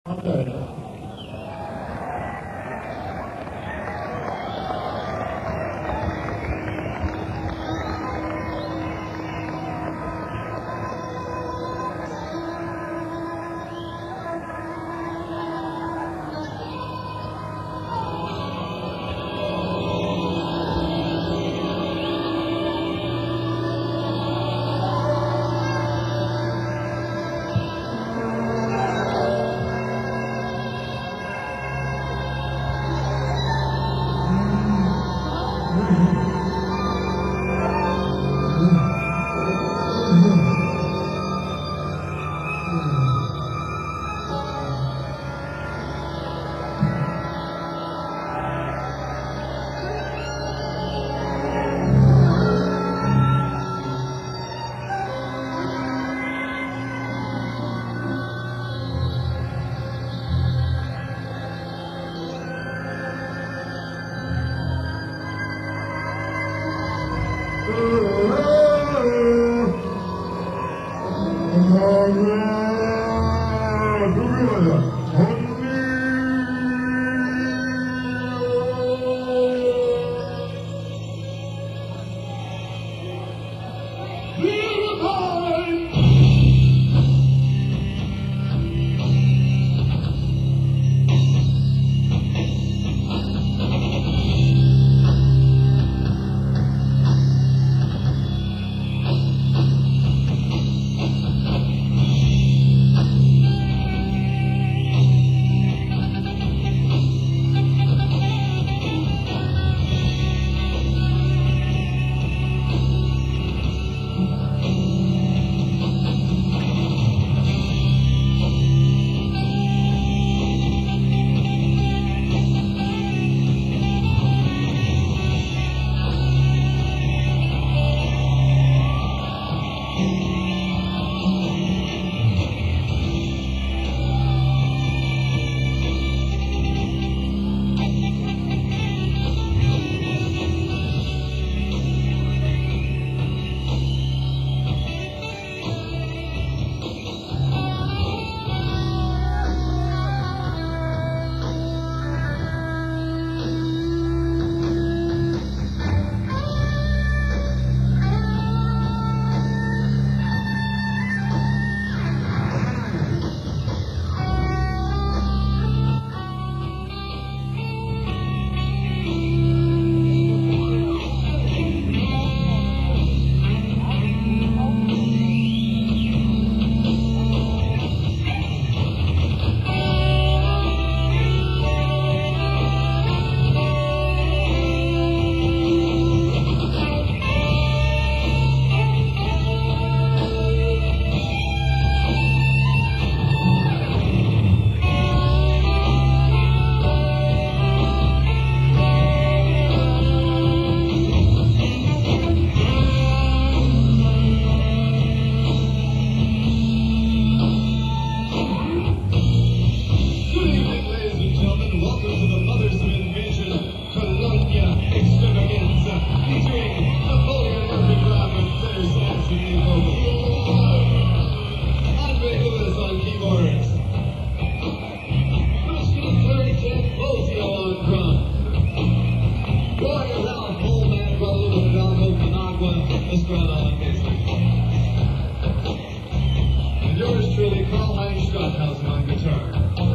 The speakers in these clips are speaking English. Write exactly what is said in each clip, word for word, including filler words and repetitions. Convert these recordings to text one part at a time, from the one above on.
And yours truly, Karl-Heinz Stockhausen on guitar.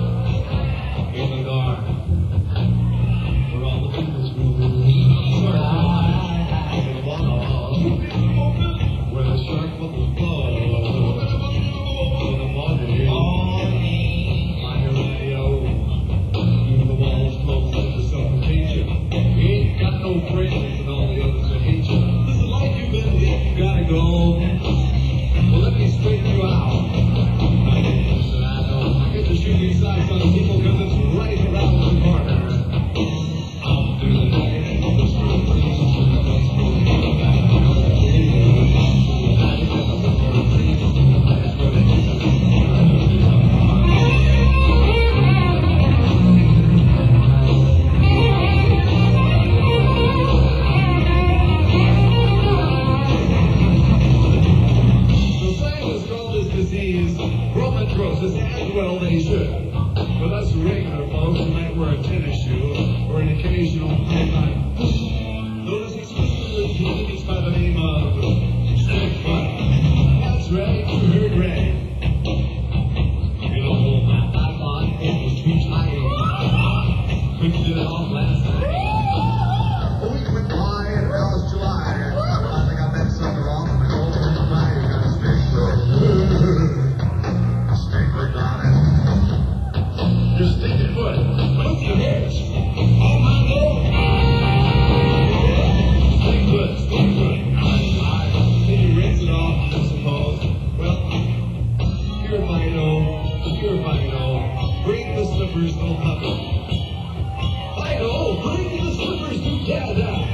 In the dark. We're all the people's group. Where the shark bubbles flow. In the morning. On your radio. Even the walls close to suffocation. You ain't got no friends and all the others that hate you. This is like you've been hit, you gotta go. Well, let me straighten you out. Listen, I know. I get to shoot these sights on people because it's right around the corner. I'll do the day. Roman as well they should. occasional python fish, known as exclusively communities by the name of snakefoot. That's right, you heard right. You know, my python it was too tired. Couldn't get it off last night. A week went by and now it's July. I think I met something wrong with my old friend Ryan. Got a snake foot. Snake foot on it. Your stinking foot. What's your hair? Oh my lord. Snake foot, snake foot. Can you rinse it off, I suppose? Well, Purifino, Purifino, bring the slippers to Papa. Fido, bring the slippers to Dada.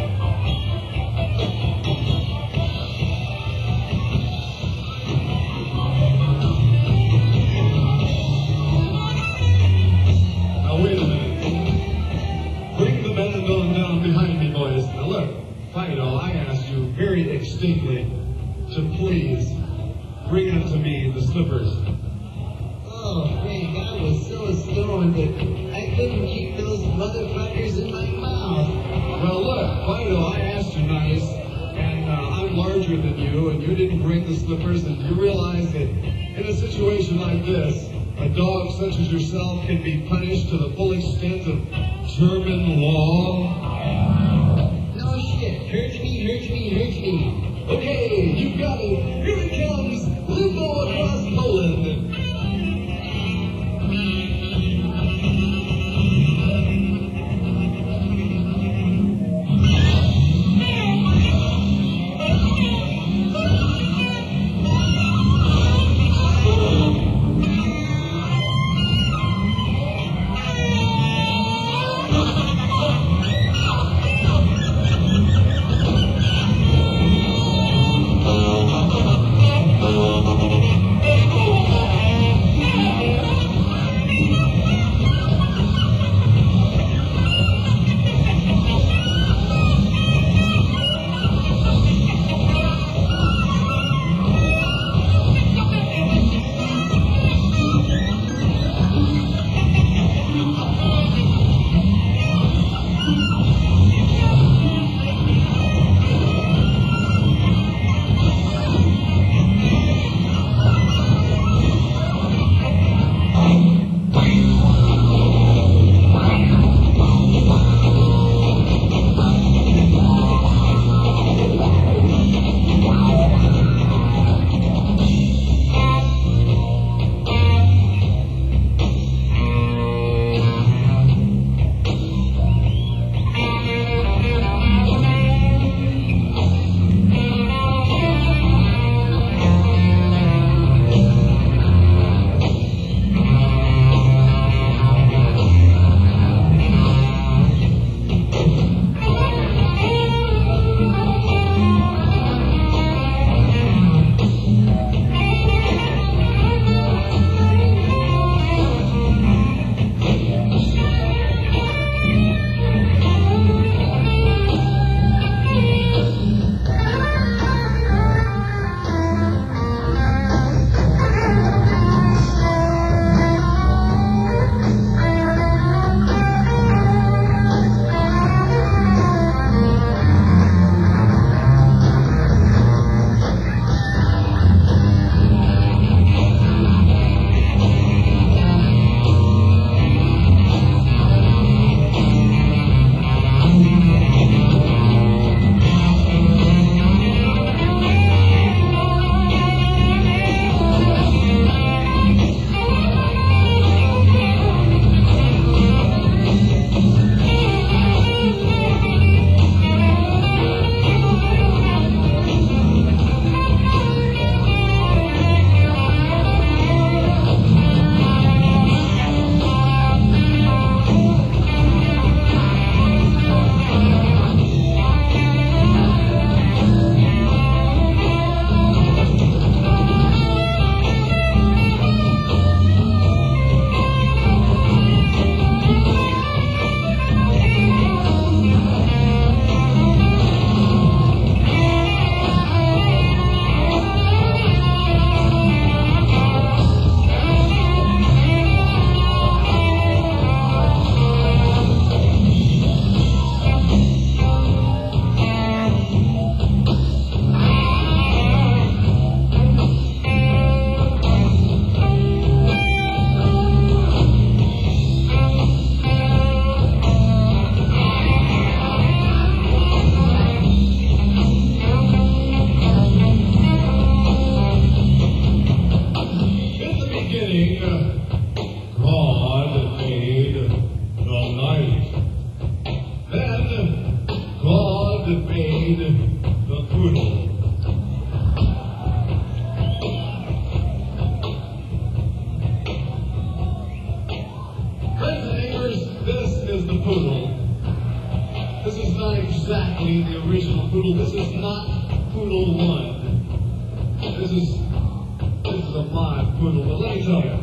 Now wait a minute. Bring the band on down behind me, boys. Now look, Fido, I asked you very distinctly to please bring up to me the slippers. Oh, Frank, I was so stoned that I couldn't keep those motherfuckers in my mouth. Well, look, Fido, I asked you nice, and uh, I'm larger than you, and you didn't bring the slippers, and you realize that in a situation like this, a dog such as yourself can be punished to the full extent of German law? No shit. Hurt me, hurt me, hurt me. Okay, you got it. Here it comes. Limbo across Poland. poodle. This is not exactly the original poodle. This is not poodle one. This is this is a live poodle. But let me tell you,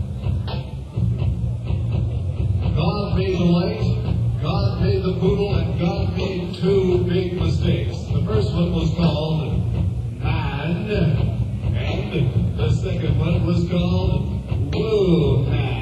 God made the light, God made the poodle, and God made two big mistakes. The first one was called man, and the second one was called woo man.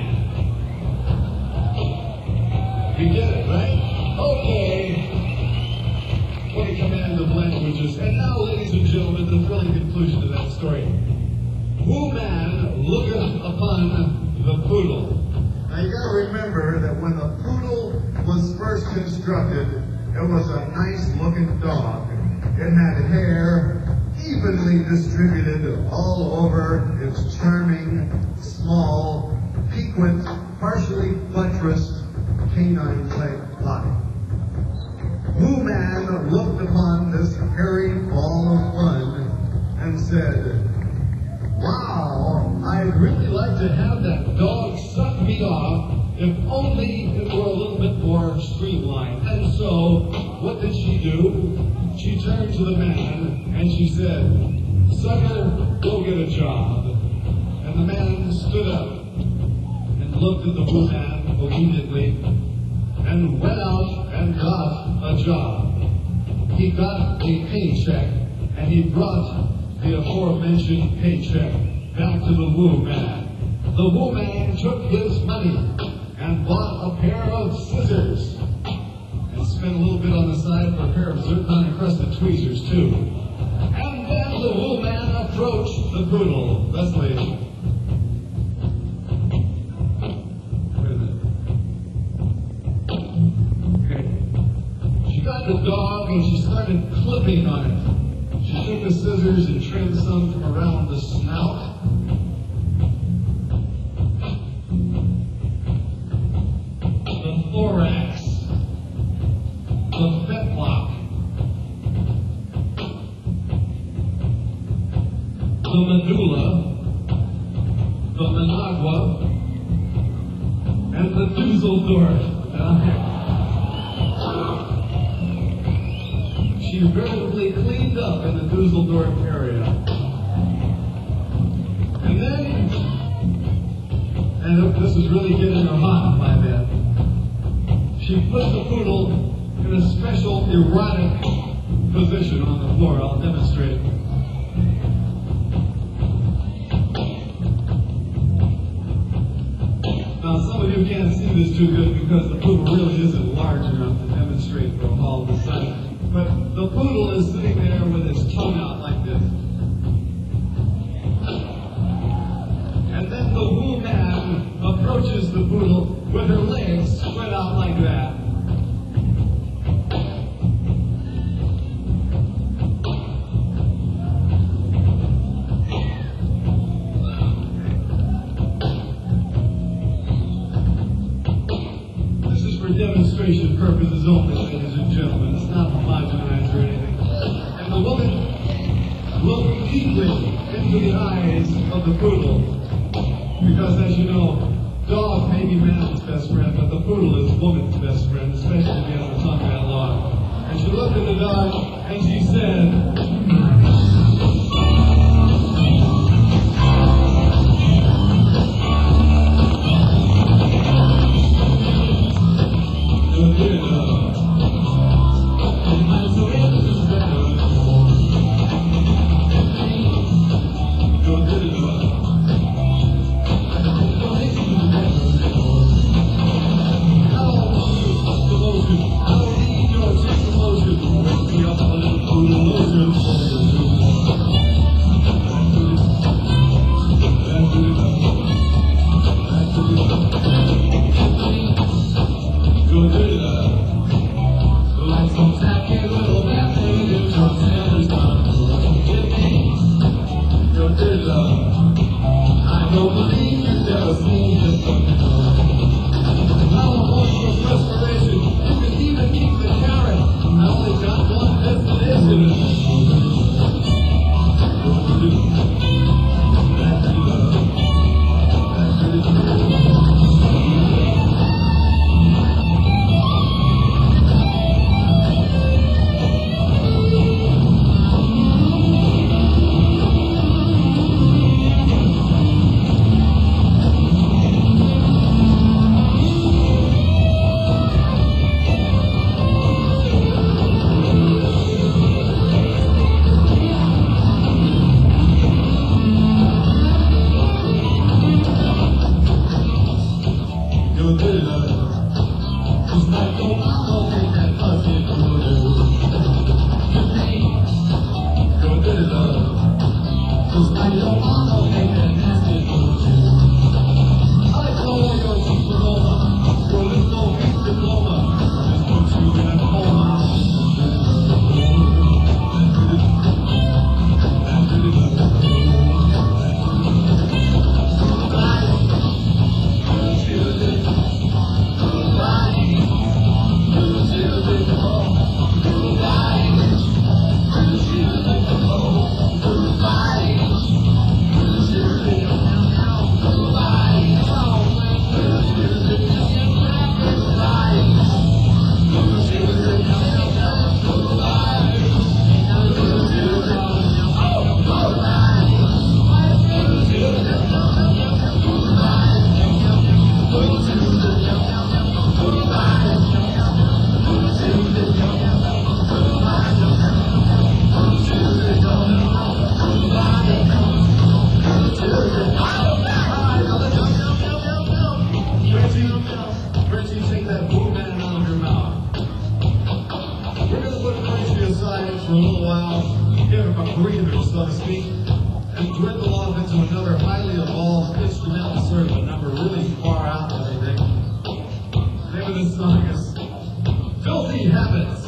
You get it, right? Okay. What a command of languages. And now, ladies and gentlemen, the thrilling conclusion to that story. Woo man looketh upon the poodle. Now you gotta remember that when the poodle was first constructed, it was a nice looking dog. It had hair evenly distributed all over its charming, small, piquant, partially buttressed canine-type body. Woo Man looked upon this hairy ball of fun and said, "Wow, I'd really like to have that dog suck me off if only it were a little bit more streamlined." And so, what did she do? She turned to the man and she said, "Sucker, go get a job." And the man stood up and looked at the Woo Man obediently and went out and got a job. He got a paycheck and he brought the aforementioned paycheck back to the Woo Man. The Woo Man took his money and bought a pair of scissors and spent a little bit on the side for a pair of zircon encrusted tweezers too. And then the Woo Man approached the poodle. Leslie. Wait a minute. Okay. She got the dog and she started clipping on it. She took the scissors and trimmed some from around the snout. The thorax. The fetlock. The medulla. The managua. And the Dusseldorf. She veritably cleaned up in the Dusseldorf area. And then, and this was really getting her hot by then, she put the poodle in a special erotic position on the floor. I'll demonstrate. Now, some of you can't see this too good because the poodle really isn't large enough to demonstrate from all the sight. But the poodle is sitting there with its tongue out like this. And then the Woo Man approaches the poodle with her legs spread out like that. This is for demonstration purposes only, ladies and gentlemen. It's not homogenized or anything. And the woman looked deeply into the eyes of the poodle. Because, as you know, dog may be man's best friend, but the poodle is woman's best friend, especially if you have a tongue that long. And she looked at the dog and she said, Poodle You're good love. Just like your mama made that pussy voodoo. Your name, you're good love. Just like your mama made that nasty voodoo. I call your diploma, your little big diploma. Just put you in a coma. For a little while, give him a breather, so to speak, and dwindle off into another highly evolved instrumental sort of a number really far out that I think. The name of this song is Filthy Habits.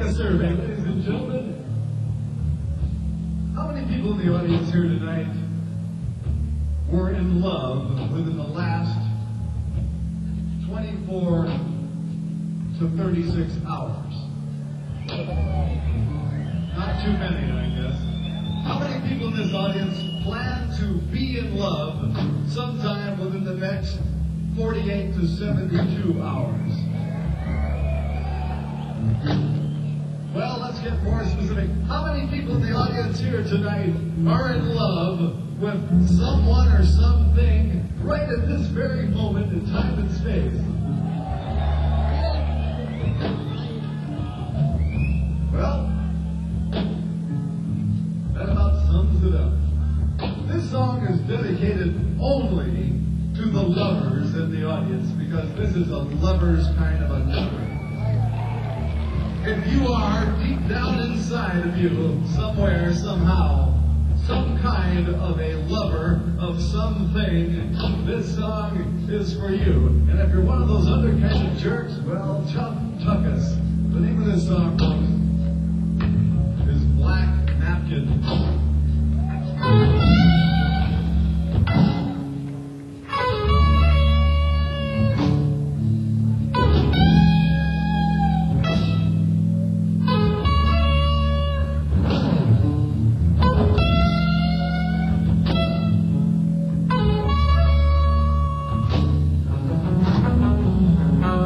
a survey, ladies and gentlemen. How many people in the audience here tonight were in love within the last twenty-four to thirty-six hours? Not too many, I guess. How many people in this audience plan to be in love sometime within the next forty-eight to seventy-two hours? Well, let's get more specific. How many people in the audience here tonight are in love with someone or something right at this very moment in time and space? Well, that about sums it up. This song is dedicated only to the lovers in the audience because this is a lover's kind of a number. If you are deep down inside of you, somewhere, somehow, some kind of a lover of something, this song is for you. And if you're one of those other kind of jerks, well, Chuck Tuckus. The name of this song, folks, is Black Napkin. Thank you.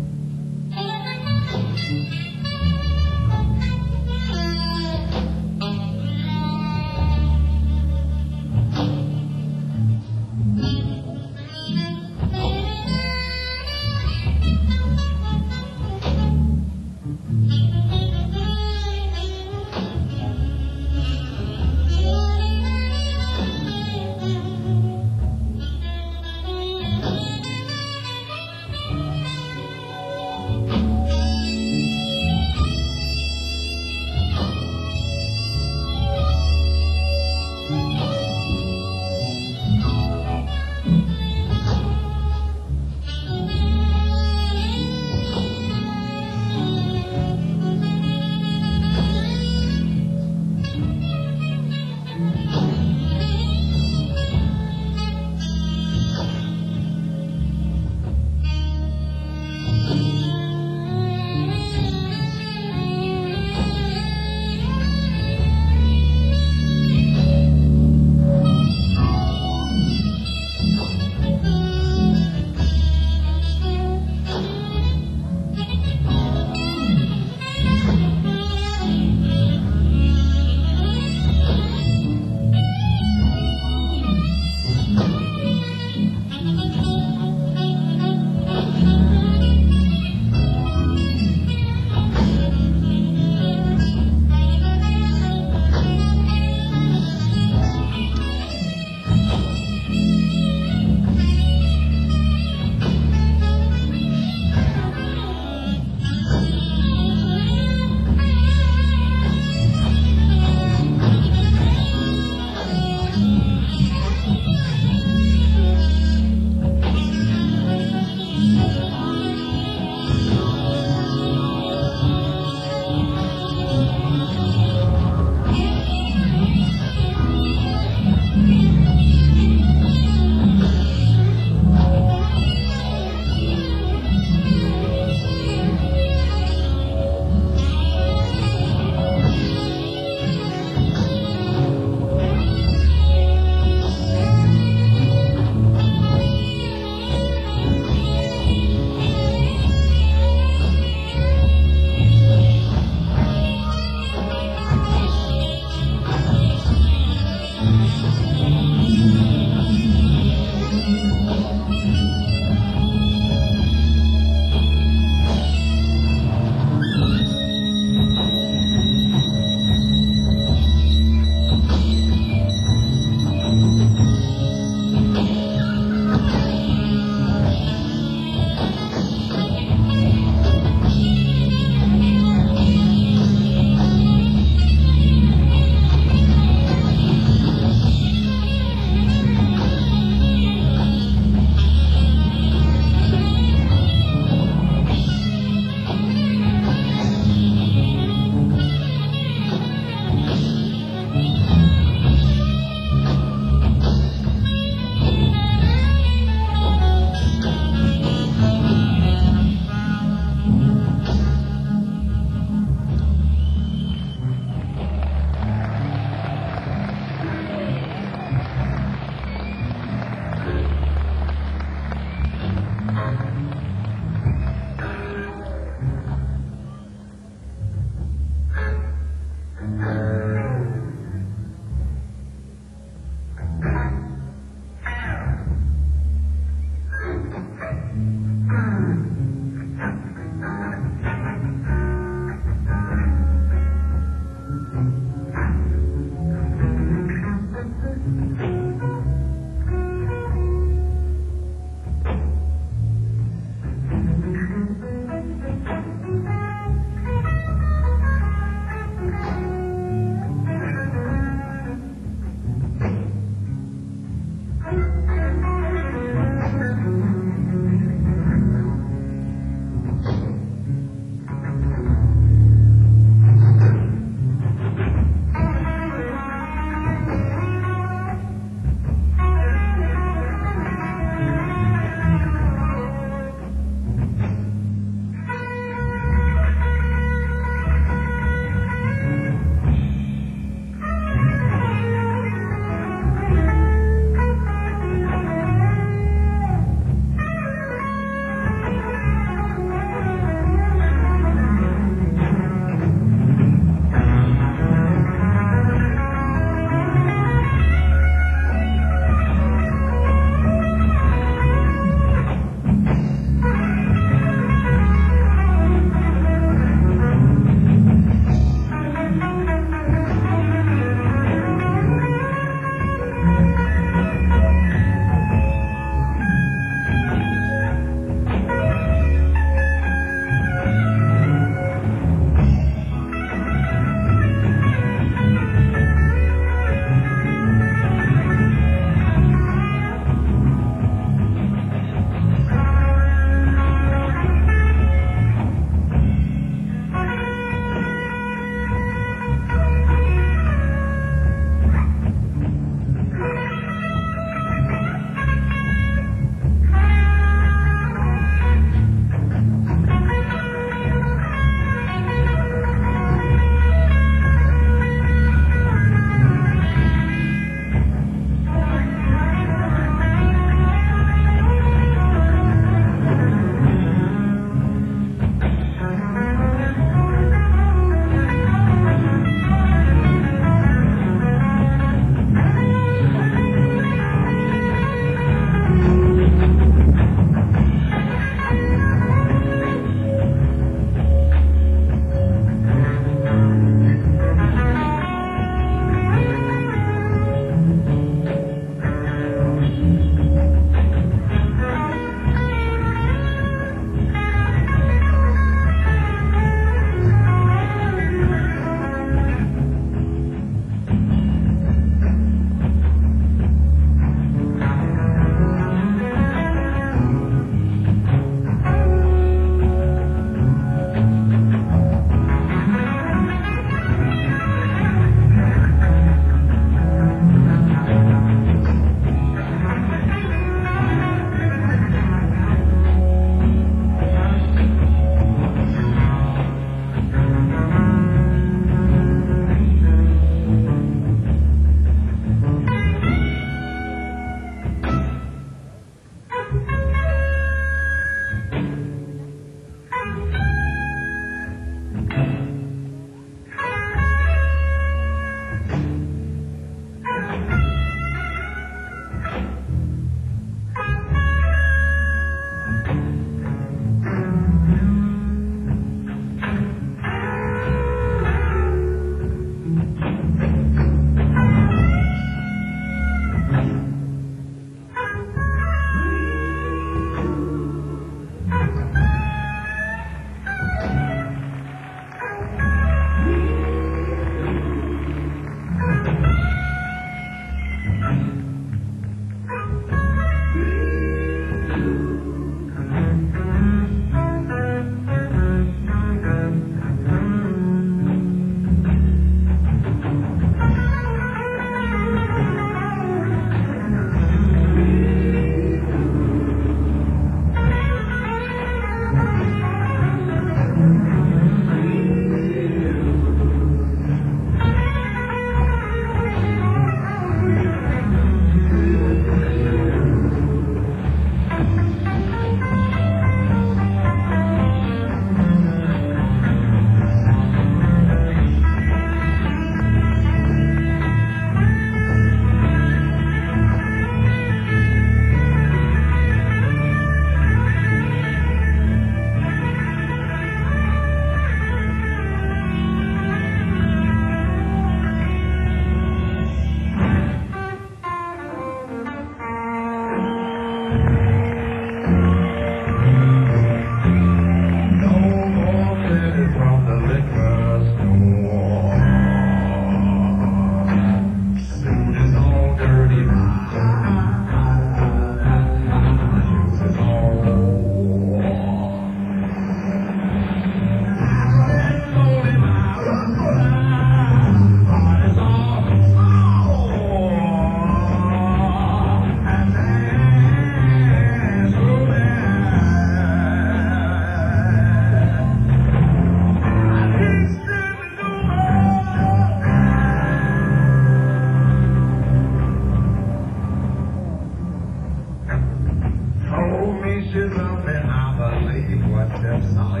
she's up and I believe what them say.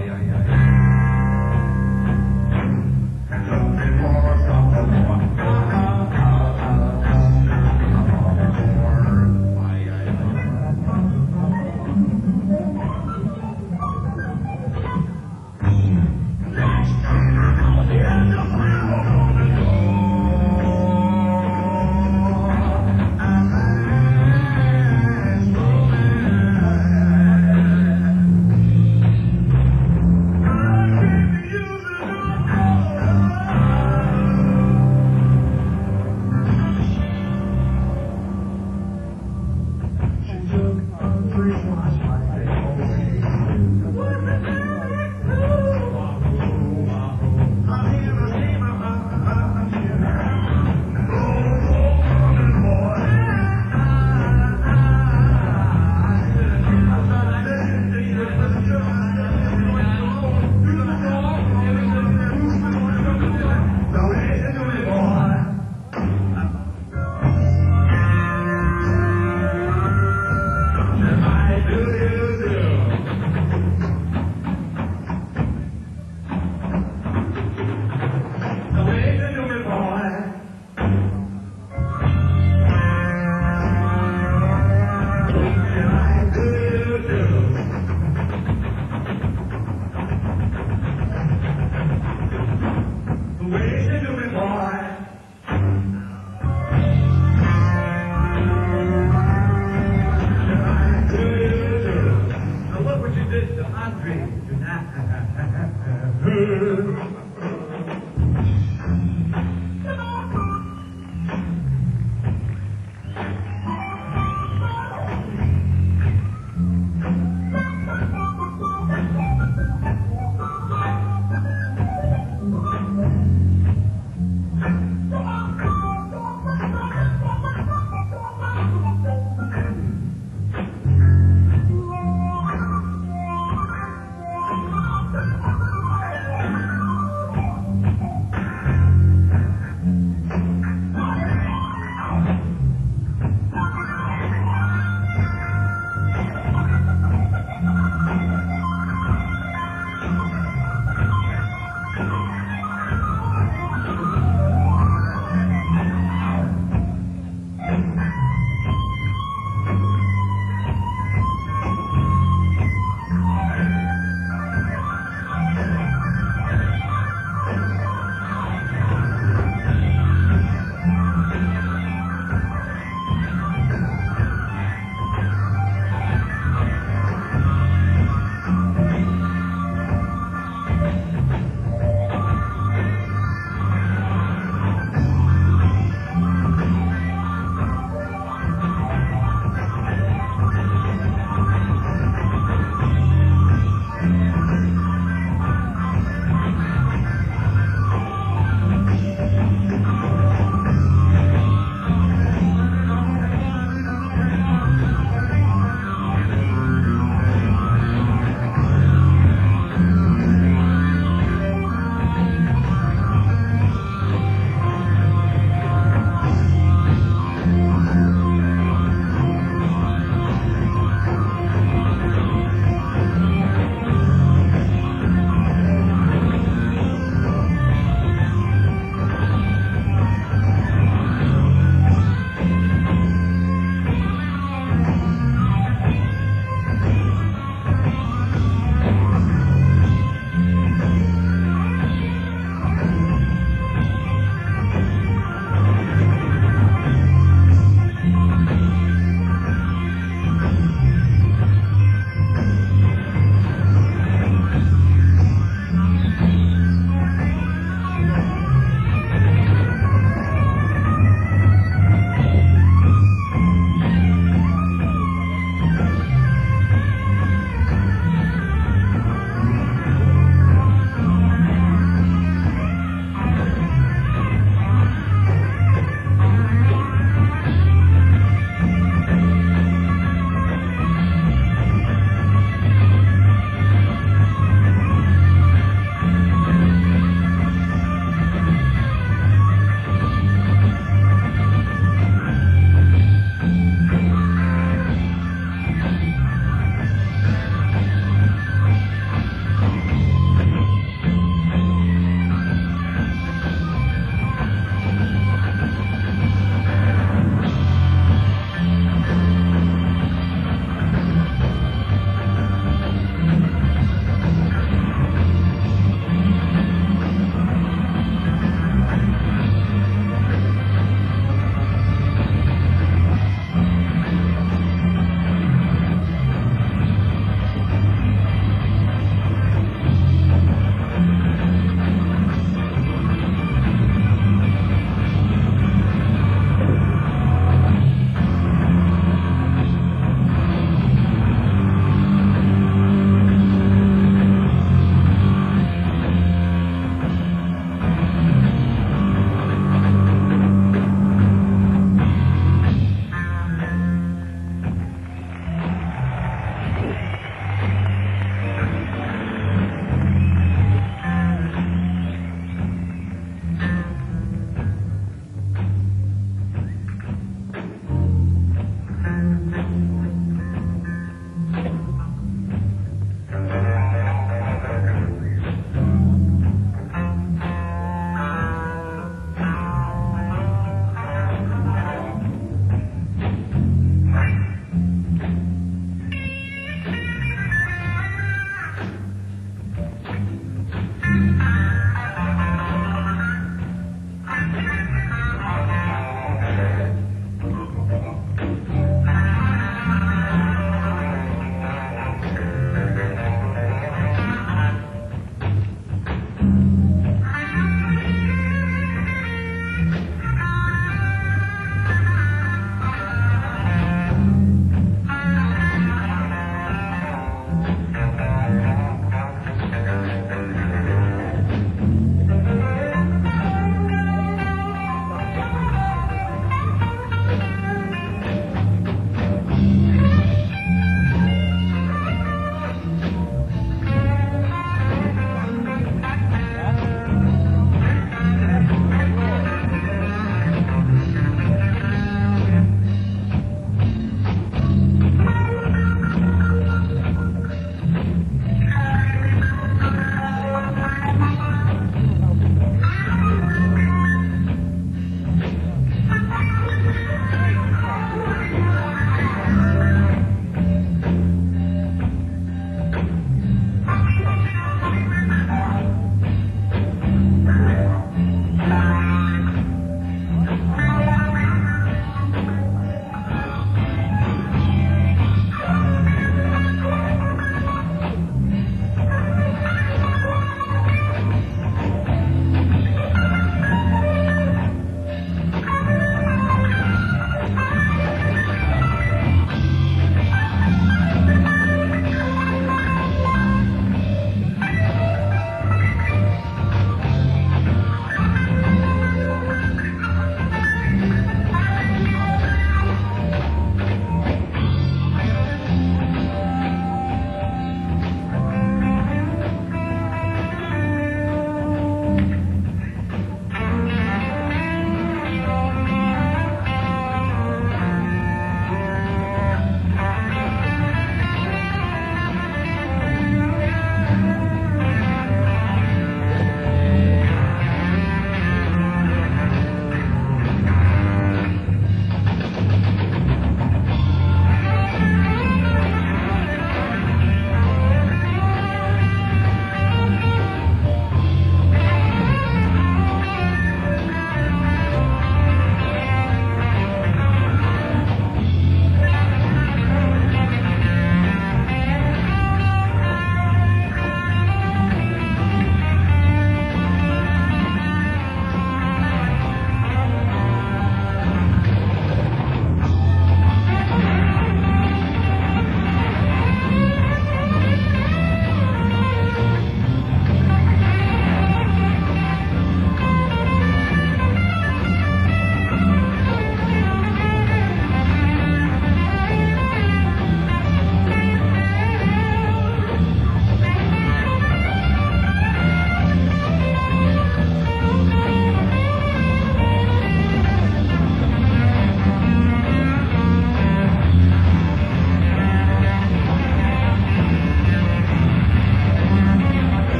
Looking for something more.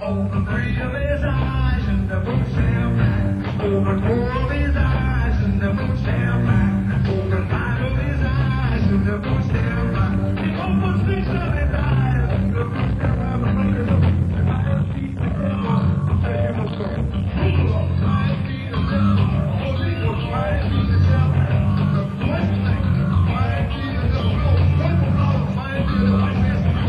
Open three of his eyes and the moon sail back. Open four of his eyes and the moon sail back. Open five of his eyes and the moon sail back. He opened six of his eyes and the moon sail back. The fingers of the fire feet the devil. Say you must go. Full of fire feet the devil. Holy Ghost fire feet the devil. The blessing fire feet the devil. Purple blood fire feet the devil.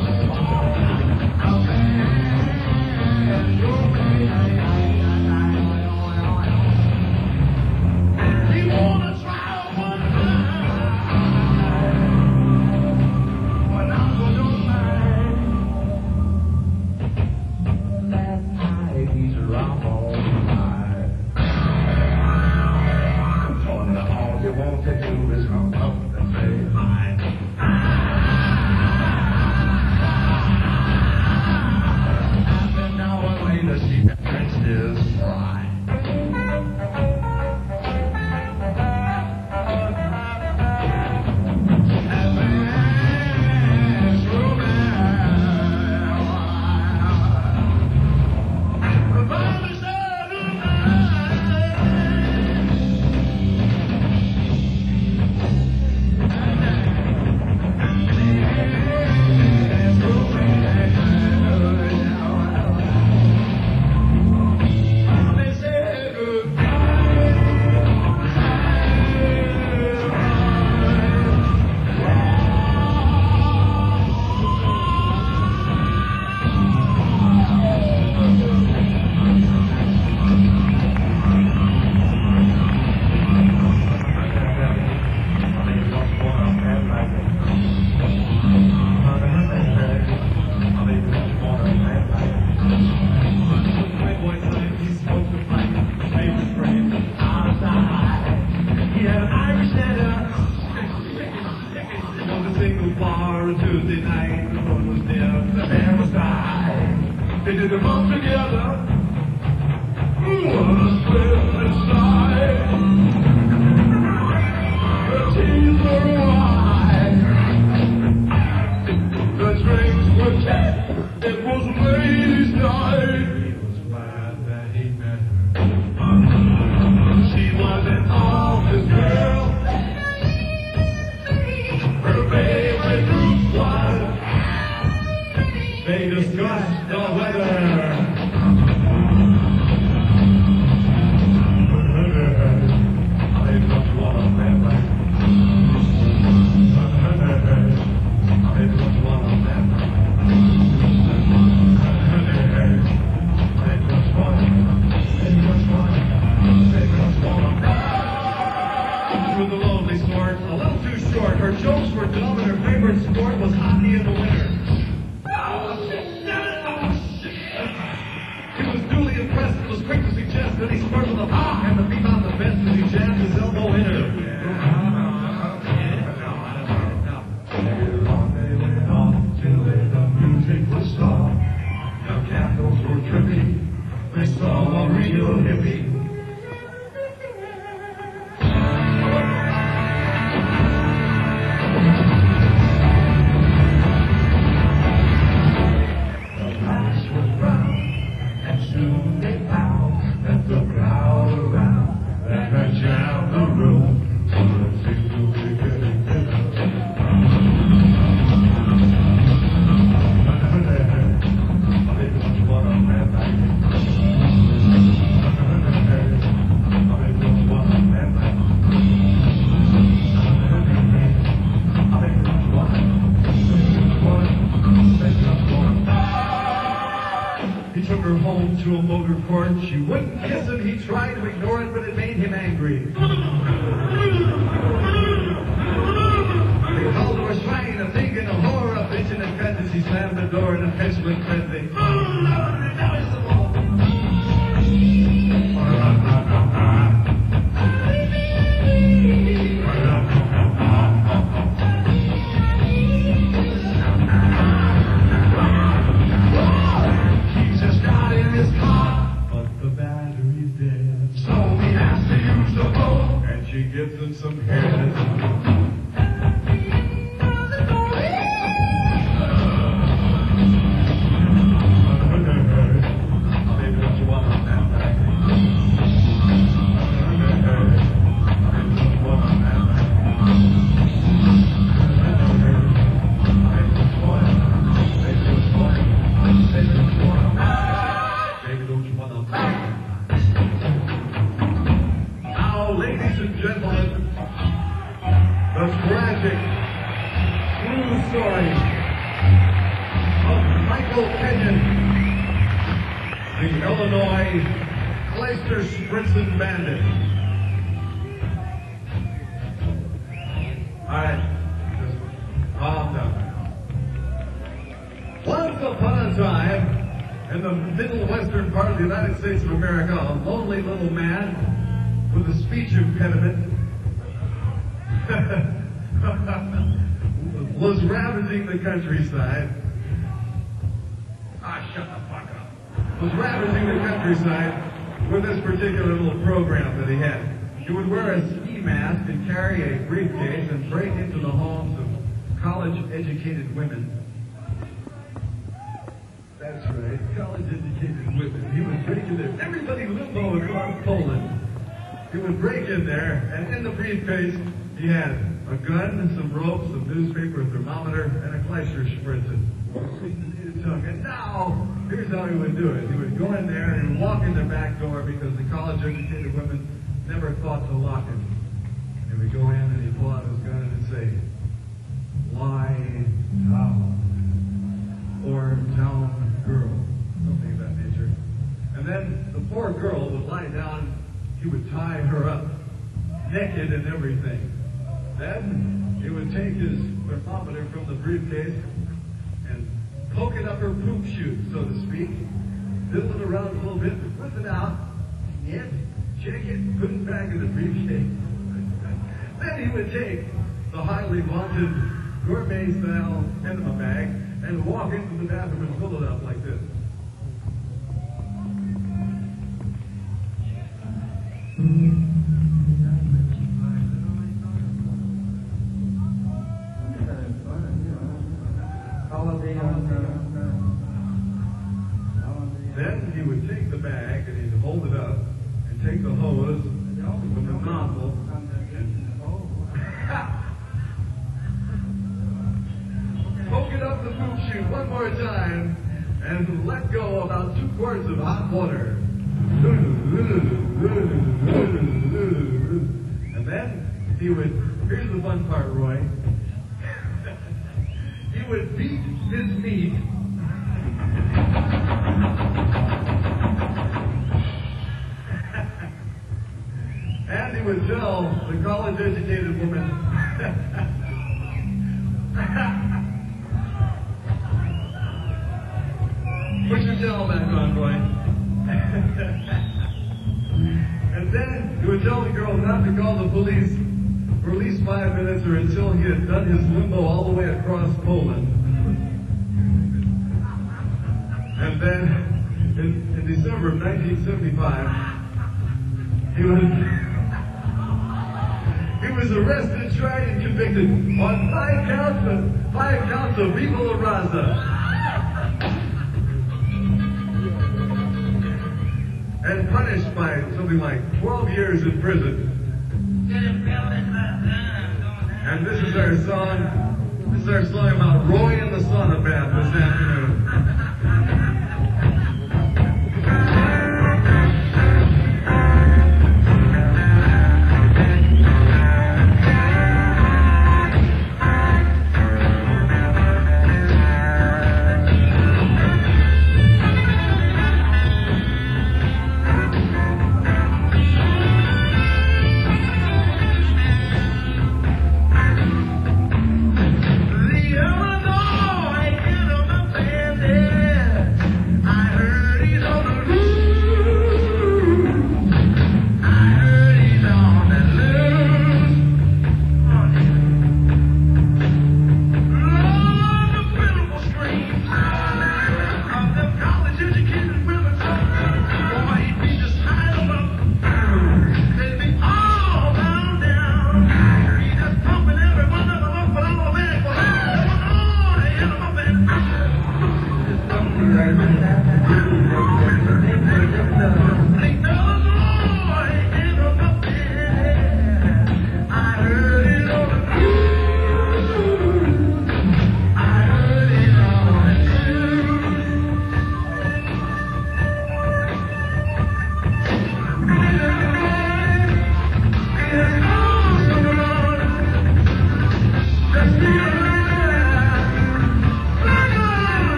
She wouldn't kiss him. He tried to ignore it, but it made him angry. They called her a shrine, a pig, and a whore, a bitch, and a cunt as he slammed the door in a petulant frenzy. He's just got in his car, but the battery's dead. So he has to use the boat, and she gives him some head. the Illinois Clayster Spritzen Bandit. All right, just calm down. Once upon a time, in the middle western part of the United States of America, a lonely little man with a speech impediment was ravaging the countryside. Ah, shut the fuck up. Was ravaging the countryside with this particular little program that he had. He would wear a ski mask and carry a briefcase and break into the homes of college-educated women. That's right, college-educated women. He would break in there. Everybody limbo across Poland. He would break in there, and in the briefcase, he had a gun, some ropes, some newspaper, a thermometer, and a Kleister Spritzen. And now, here's how he would do it. He would go in there and he would walk in the back door because the college-educated women never thought to lock him. He would go in and he'd pull out his gun and he'd say, "Lie down," or "Down, girl," something of that nature. And then the poor girl would lie down. He would tie her up, naked and everything. Then he would take his thermometer from the briefcase and poke it up her poop chute, so to speak, fiddle it around a little bit, whip it out, yep, check it, put it back in the briefcase. Then he would take the highly vaunted gourmet-style enema bag and walk into the bathroom and fill it up like this. Then he would take the bag and he'd hold it up and take the hose with the nozzle and poke it up the poop chute one more time and let go about two quarts of hot water. And then he would, here's the fun part, Roy. He would beat his meat and he would tell the college-educated woman put your towel back on, Roy. And then he would tell the girl not to call the police for at least five minutes or until he had done his limbo all the way across Poland. And then, in, in December of nineteen seventy-five, he was he was arrested, tried, and convicted on five counts of five counts of viva la raza, and punished by something like twelve years in prison. And this is our song. This is our song about Roy and the sauna bath this afternoon. The Illinois gentleman band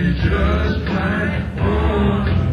me just like one.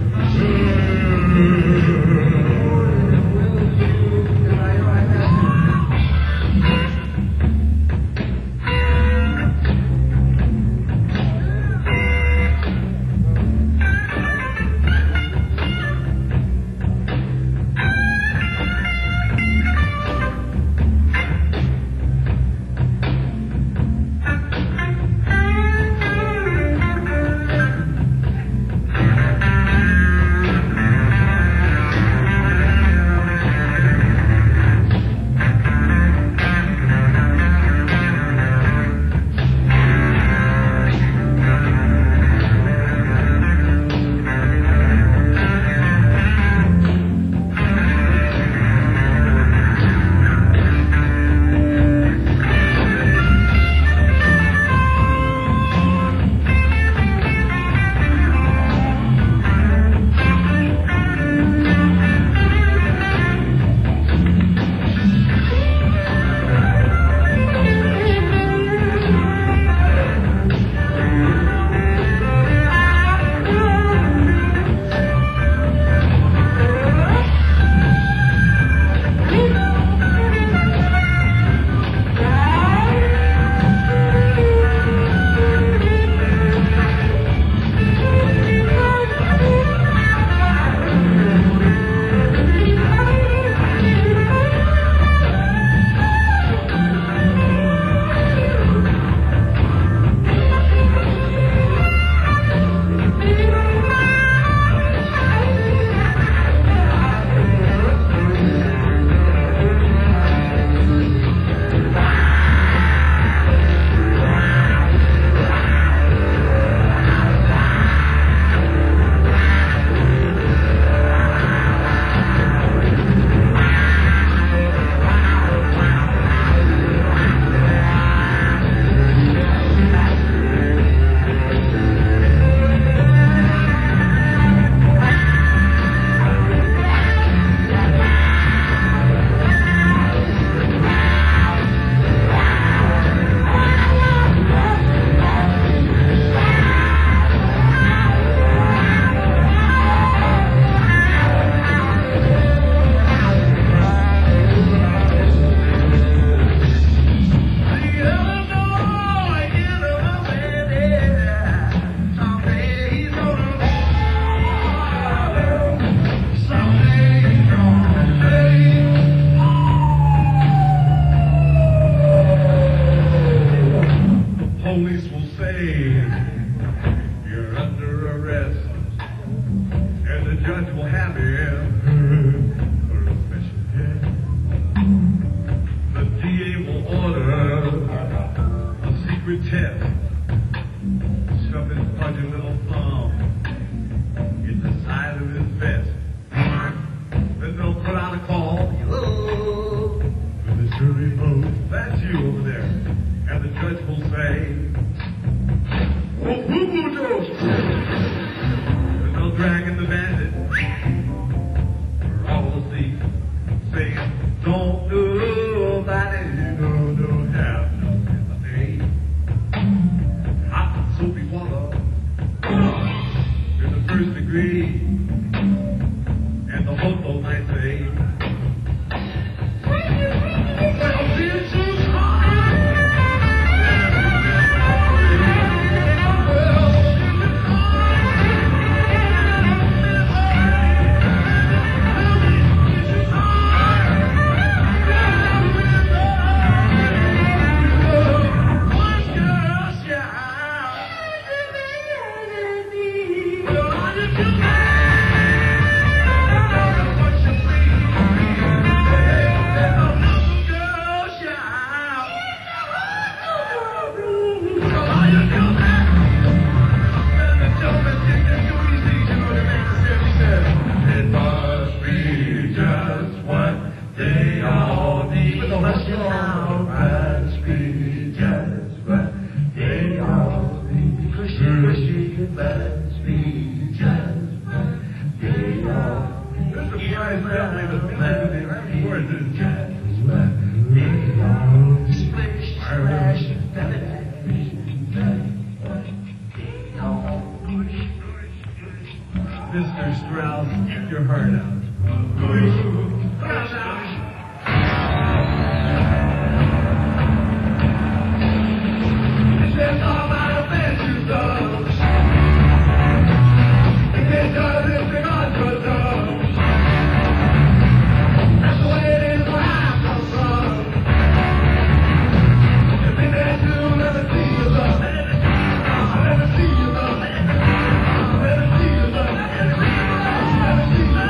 Mister Strauss, get your heart out. It's all about a fancy stuff. It's all this on for stuff. That's the way it is where I come from. If they dare to, let me see you love. Let me see you love. Let me see you love. Let me see you love. Let me see you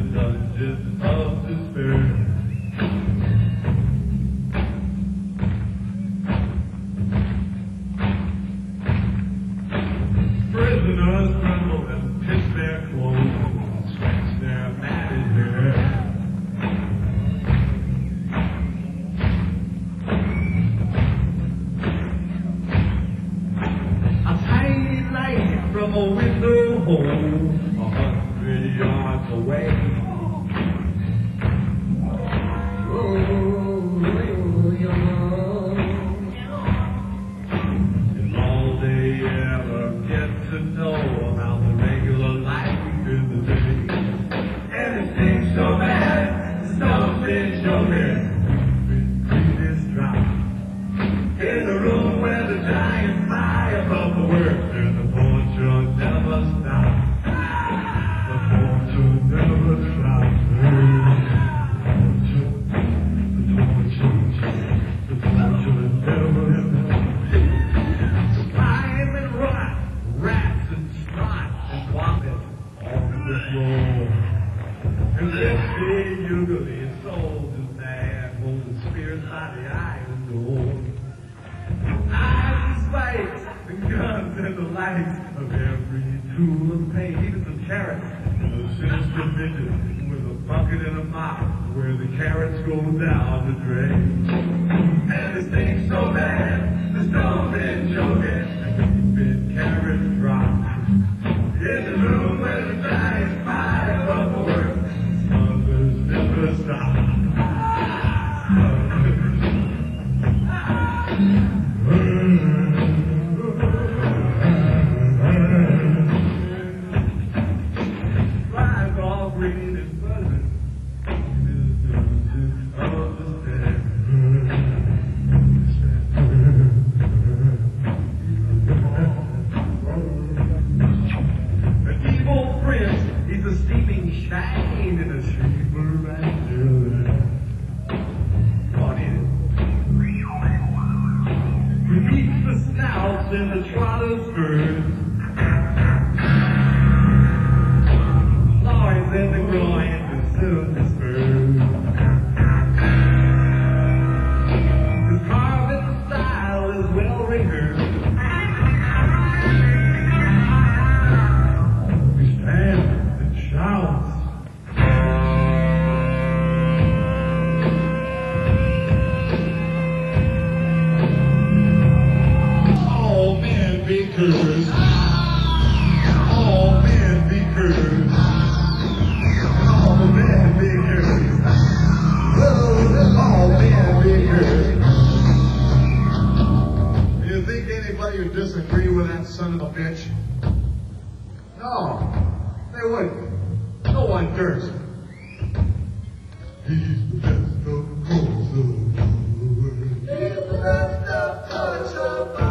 dungeon of despair. Prisoners tremble and pinch their clothes and scratch their matted hair. From a window hole, a hundred yards away. Oh, and all they ever get to know about the regular life in the day. Anything so bad, something so bad. Greatest drop in the room where the giant fire above the world. Never stop. The torture never stops. The torture, the torture never stops. Slime and rot, rats and snot and vomit on the floor. And then big usually and soldiers mad, holding spears by the iron door. Eyes and spikes, the guns and the lights of every tool of pain, even the carrots and the sinister midget with a bucket and a mop where the carrots go down the drain. And this thing's so bad, the stone been joking, and been carrots dropped. In the room where the giant fire of the world, others never stop. In the trotter's birds, loins in the groins and soon dispersed. His carving style is well rehearsed. He stands and shouts. Cursed. All men be cursed. All men be cursed. All men be cursed. Do you think anybody would disagree with that son of a bitch? No, they wouldn't. No one cursed. He's the best of course of the world. He's the best of course of the world.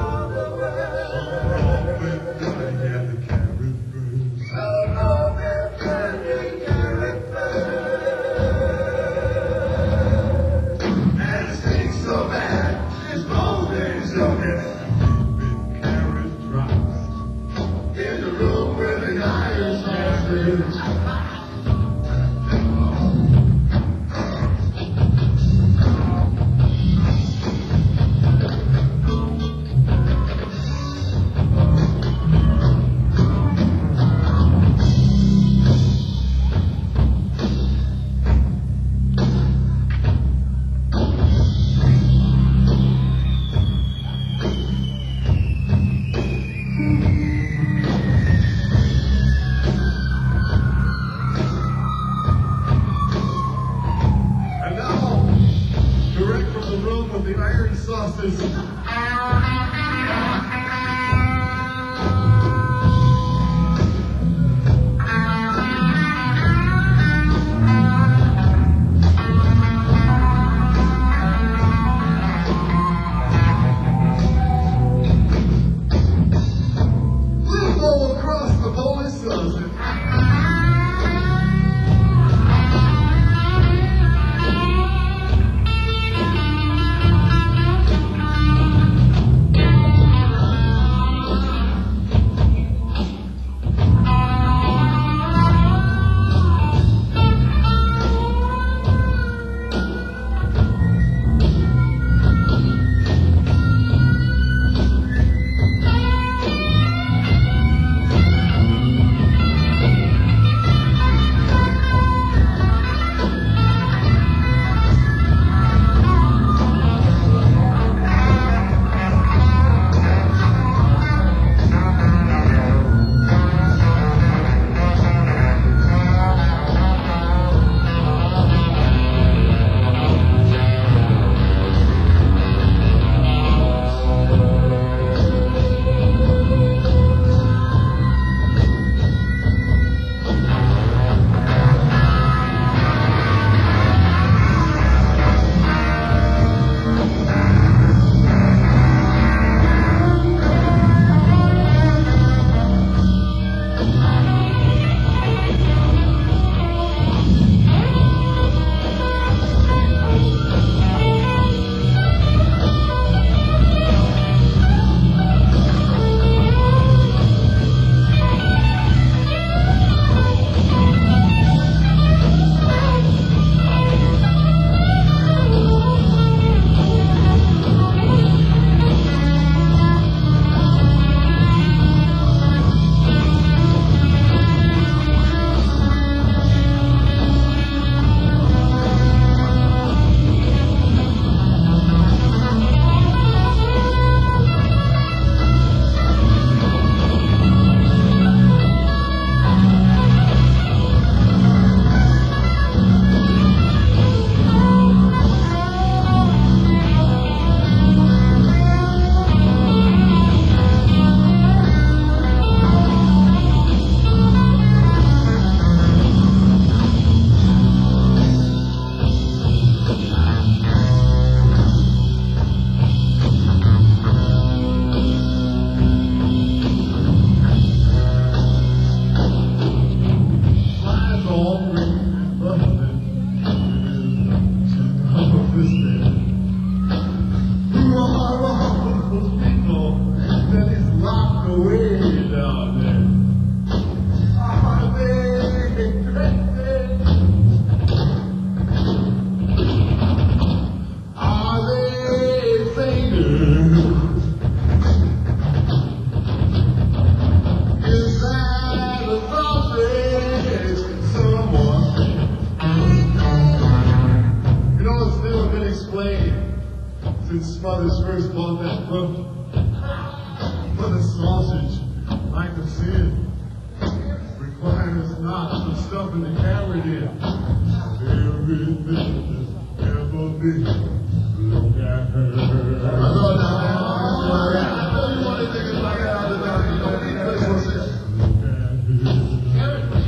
since Smothers first bought that book. For the sausage, like the sin, requires not to stuff in the carrot in. Every business ever been. Look at her. I thought that I know you want to take it like out of the you don't need this one. Look at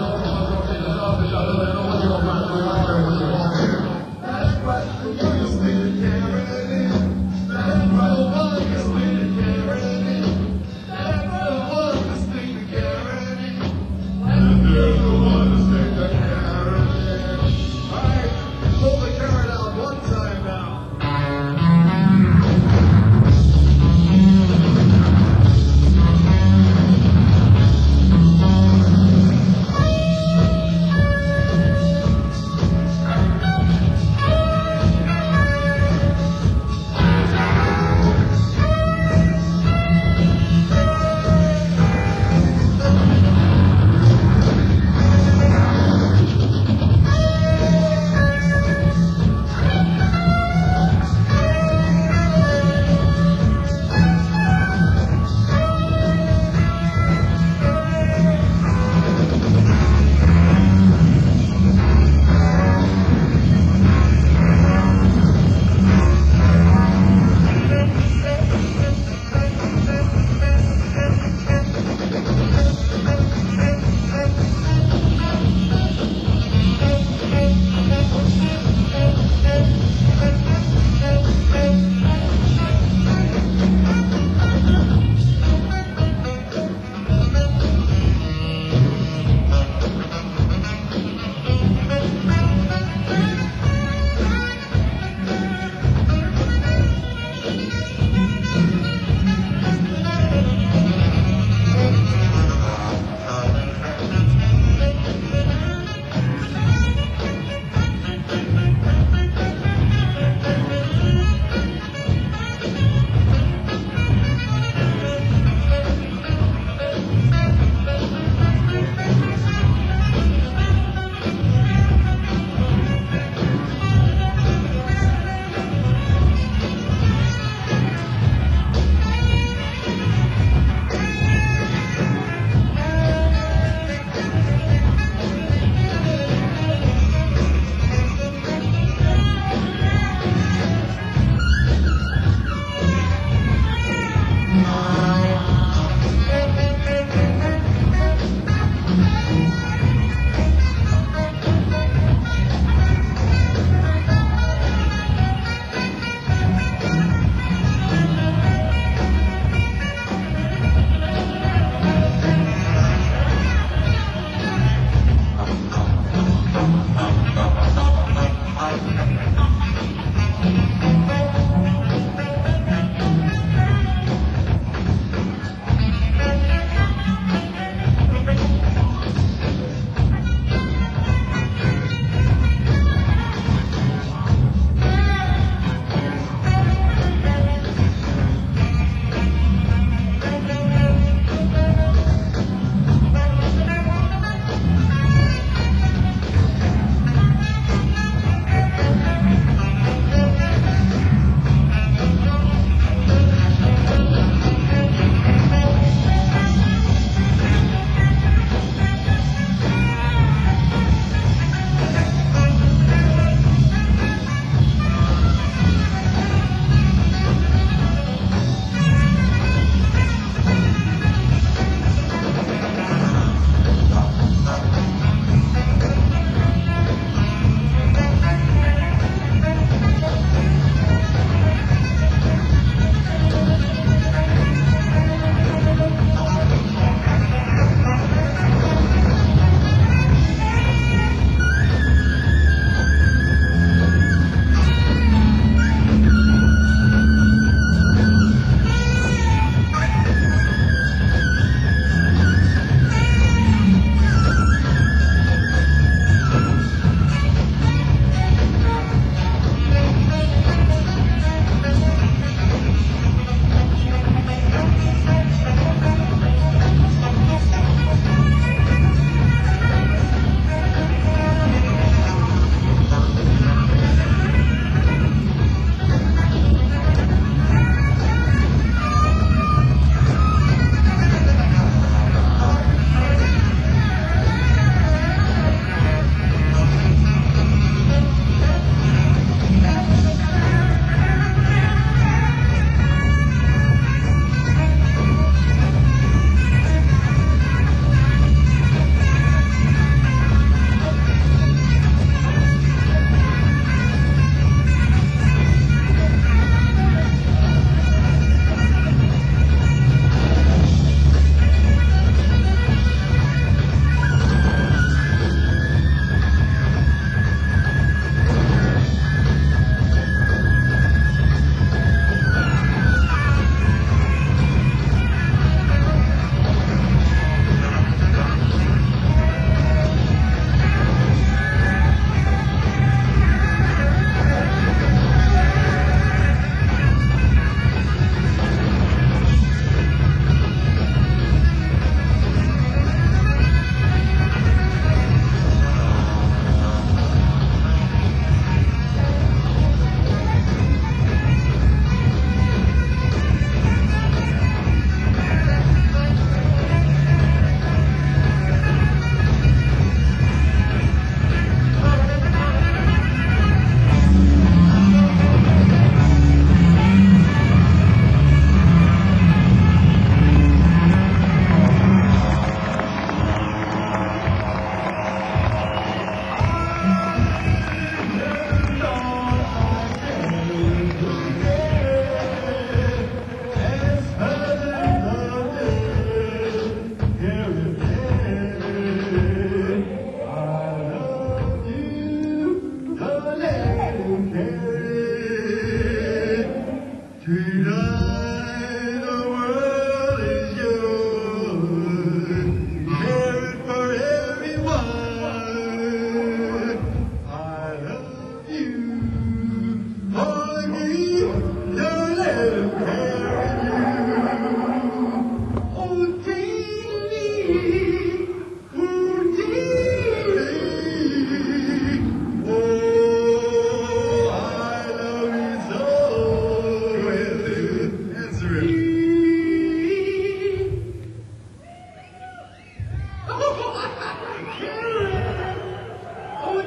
her. That's right. You just need the carrot in. That's right. You just need the carrot in. That's right. One to stick the carrot in. And there's the one to stick the carrot in. All right. Pull the carrot out one time.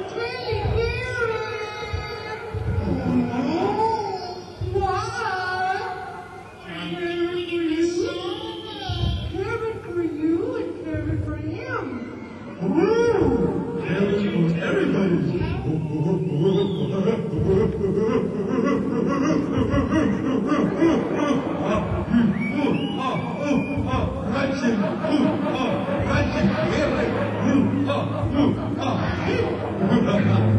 teddy bear. Oh, what? Carrot for you, carrot for you, and carrot for him. Woo! Carrot for everybody. Ranching, ranching,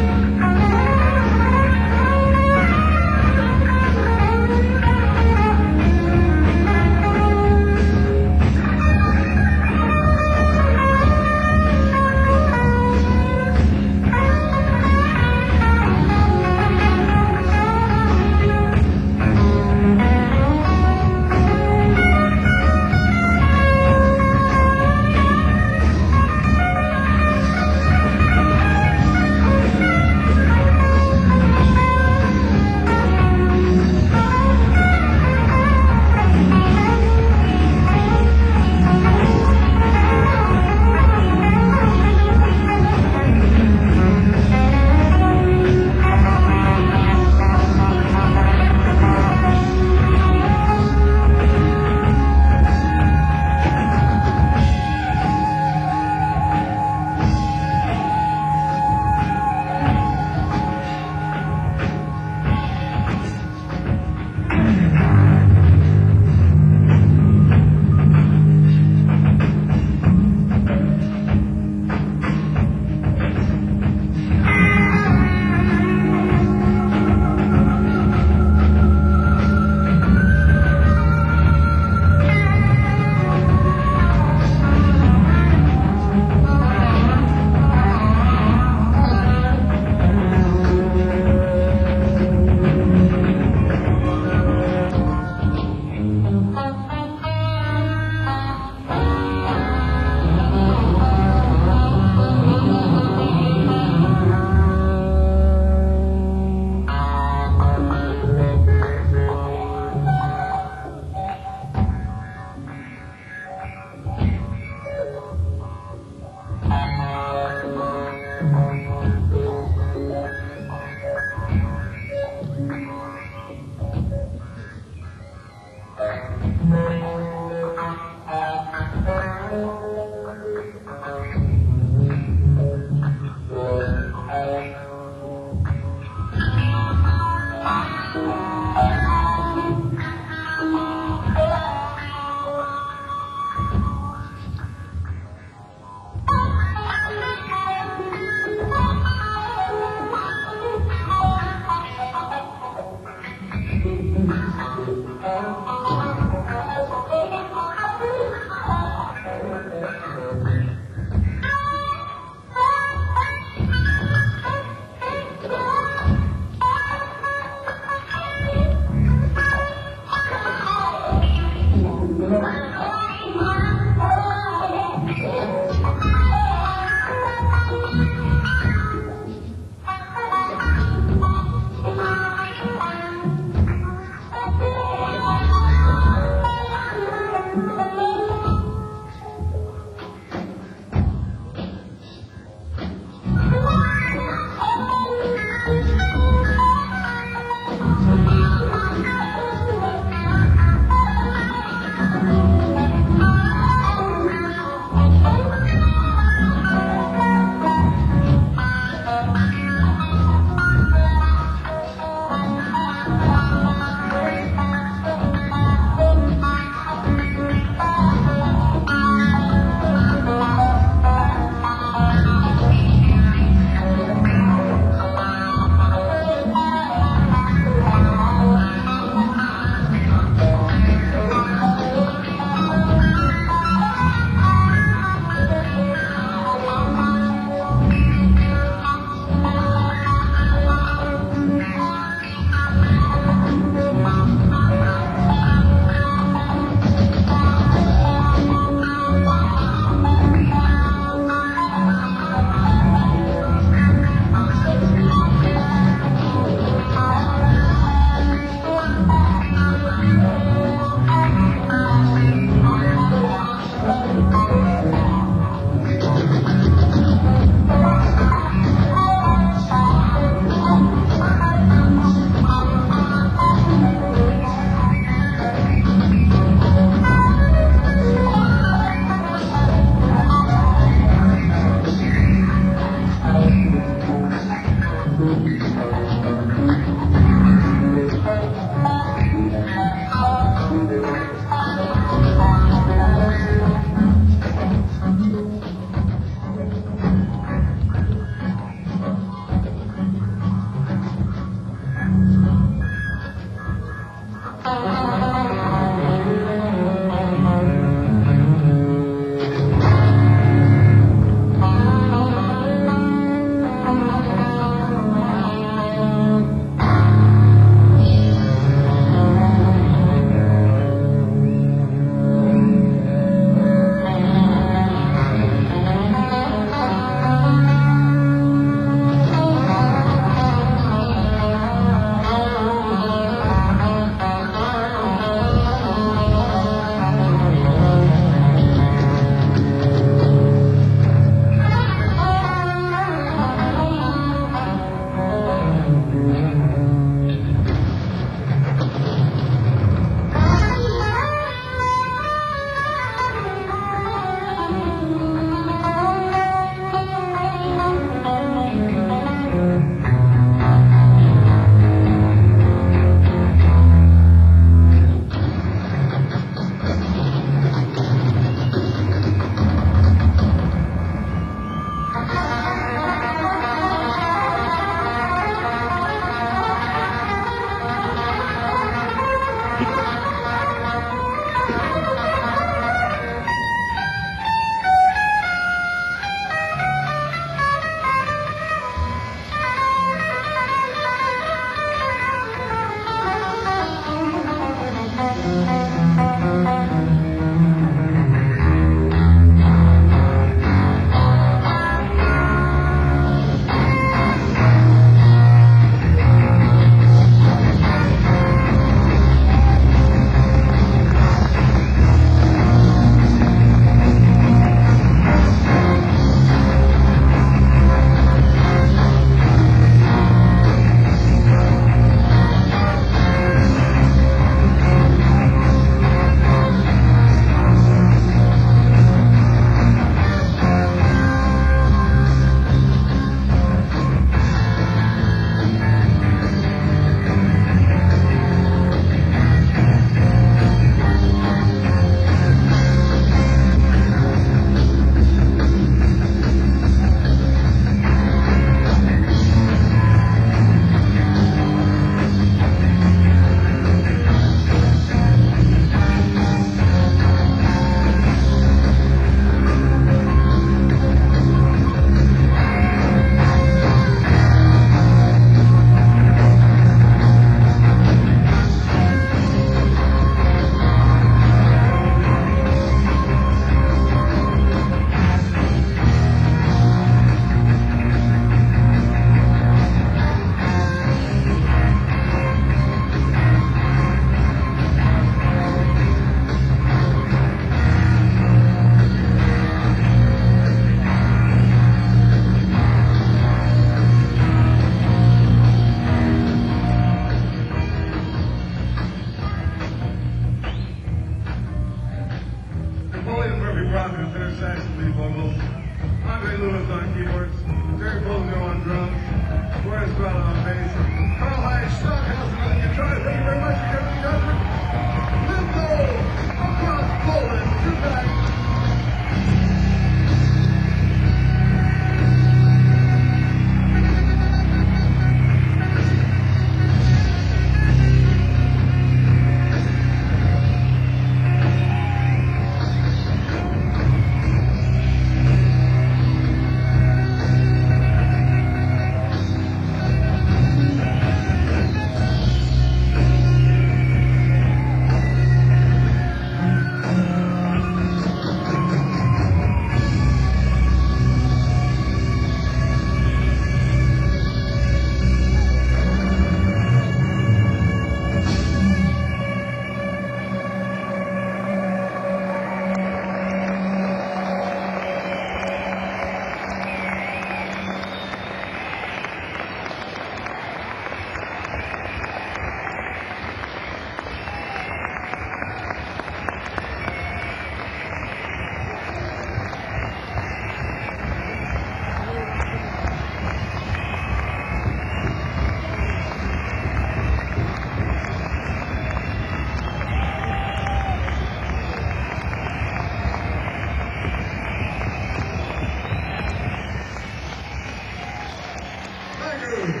you.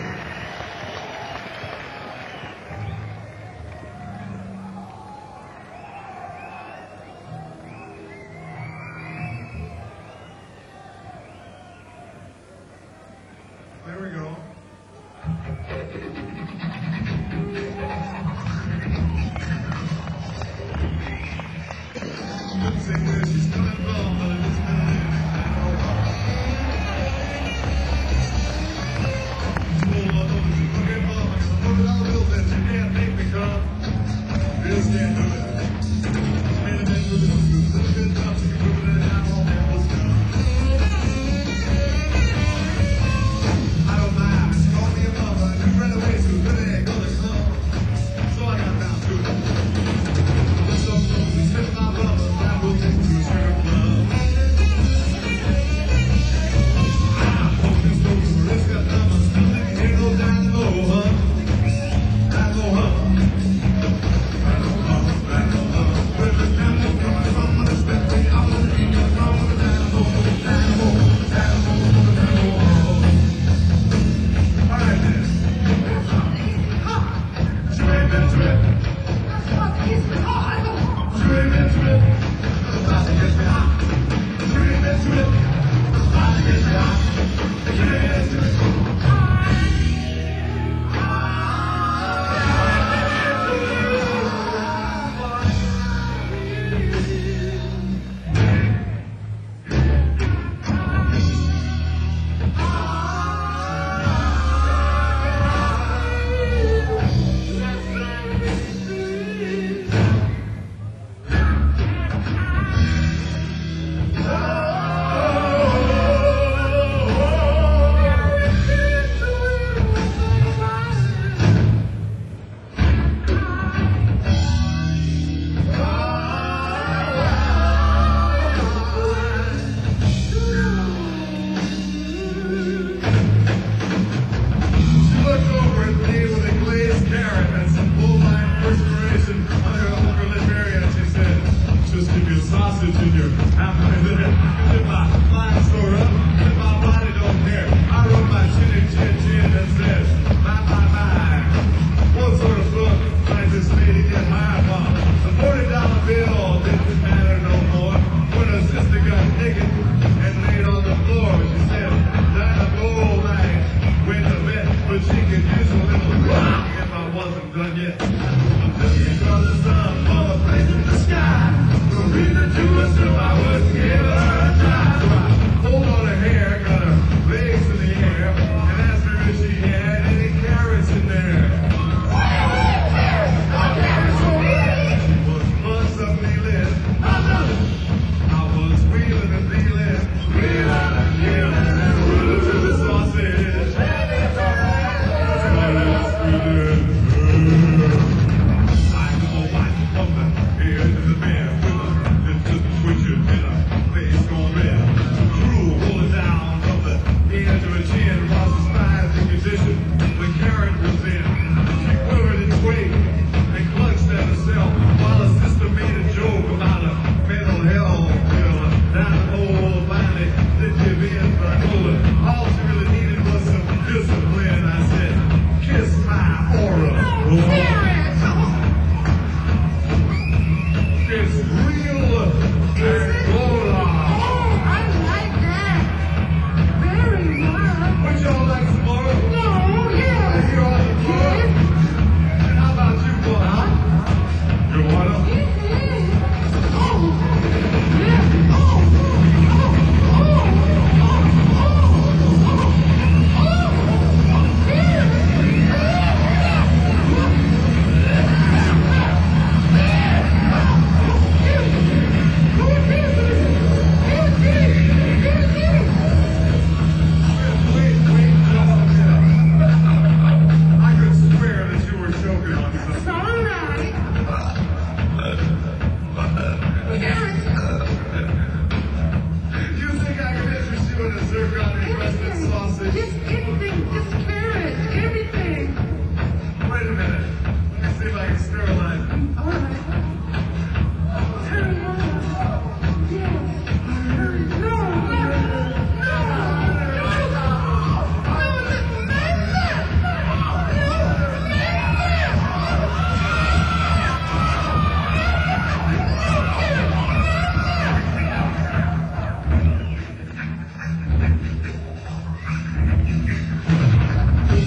There we go. Couldn't say where she's coming from, but I just know it. Oh, I know she's looking for me. So put it on the wheels and she can't make me come. Just can't do it. Made a man with the blues. Such a good job, she can prove it out all that was done. I don't mind. She called me a mother. And ran away so good ain't gonna come. So I got down to it. Just so close. We spent my brother. That was into a strip club.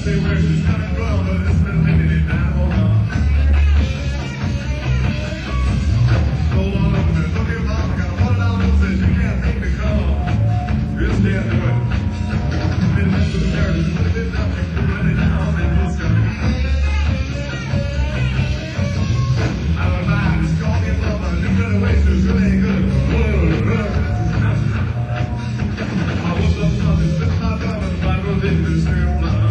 say where she's coming from, but it's been making it down. Hold on. Hold on up a minute. Look here, Mom. I got a one dollar bill says you can't make me come. Just can't do it. Been messing with the characters. Look this up and put it down and we'll start. I don't mind. Just call me a lover. You better wait. So it's really ain't good. I was up something. Spit my gum and I goes in this real love.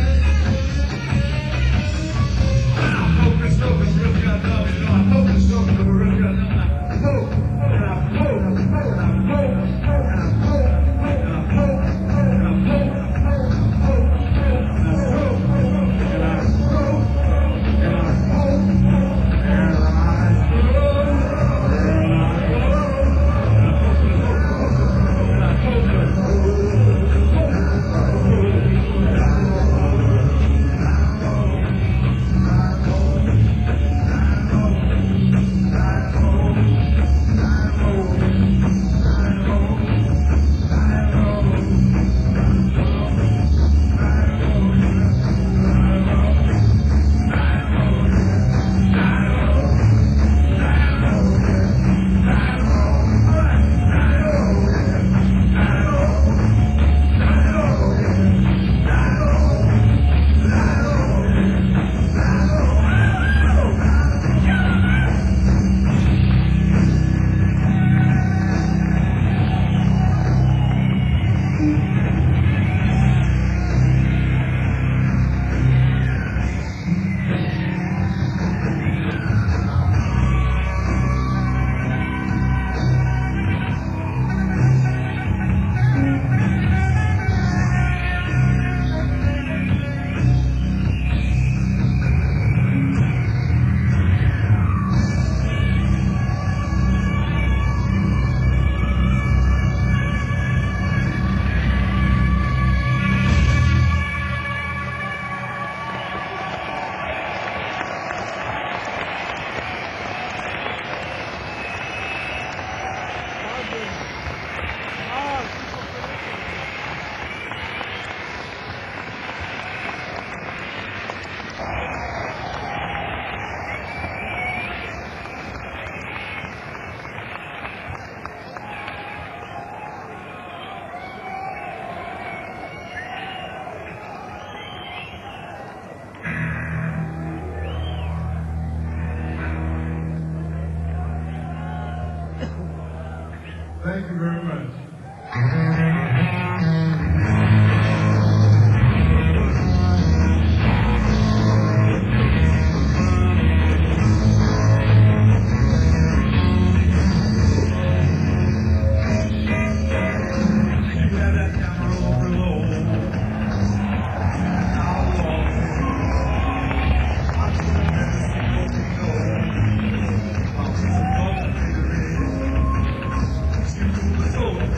Thank you very much. So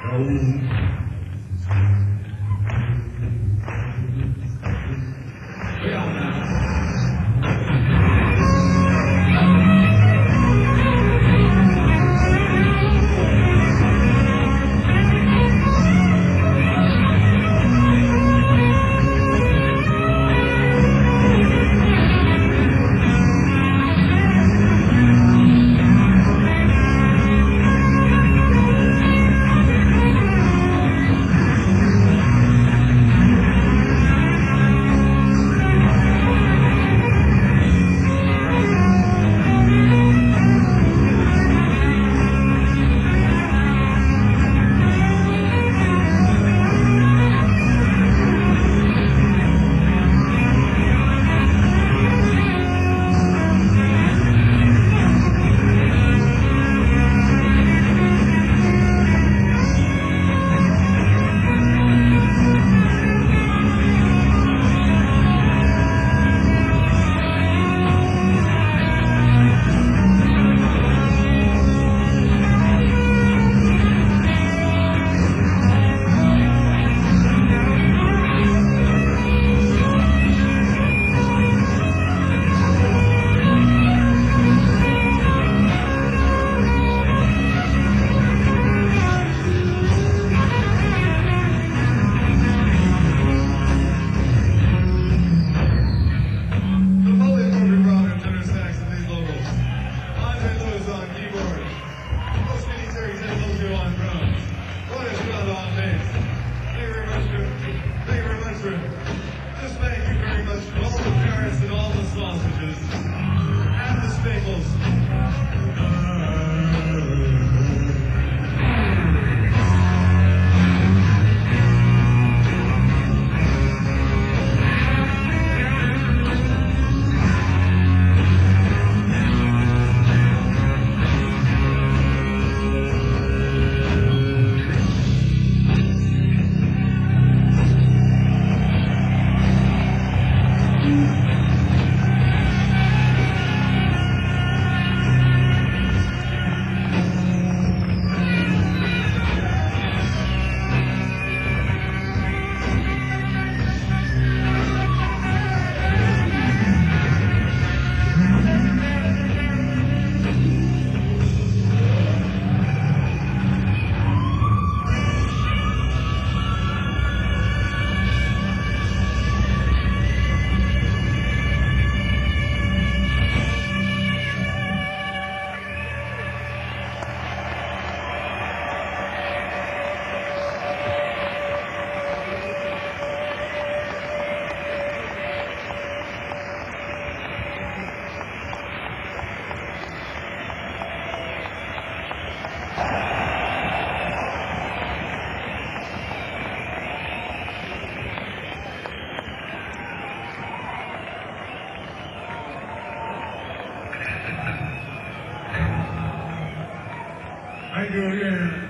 Thank you again.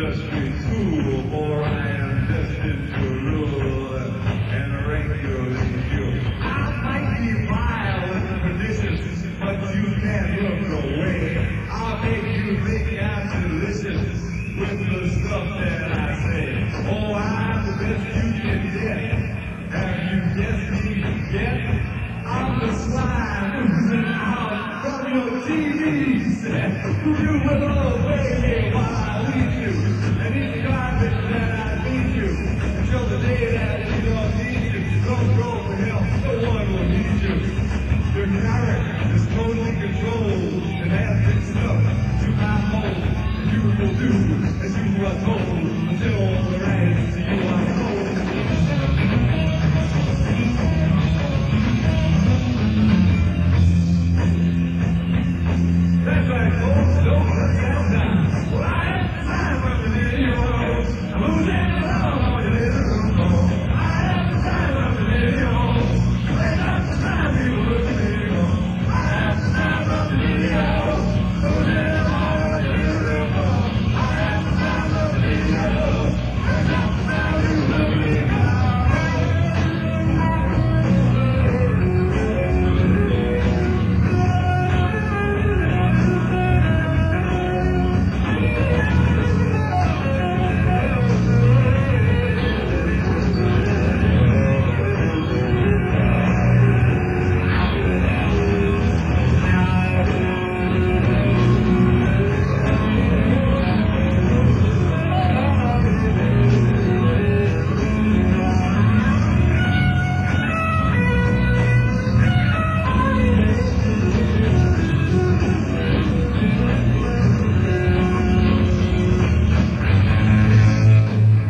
industry tool, for I am destined to rule and regulate you. I might be vile and pernicious, but you can't look away. I'll make you think I'm delicious with the stuff that I say. Oh, I'm the best you can get. Have you guessed me yet? I'm the slime oozing out from your T V set. You will obey me while I lead you, and each garbage that I feed you, until the day that we don't need you. Don't go for help, no one will need you. Your character is totally controlled and has been stuck to my mold. You will do as you are told until the rags to you are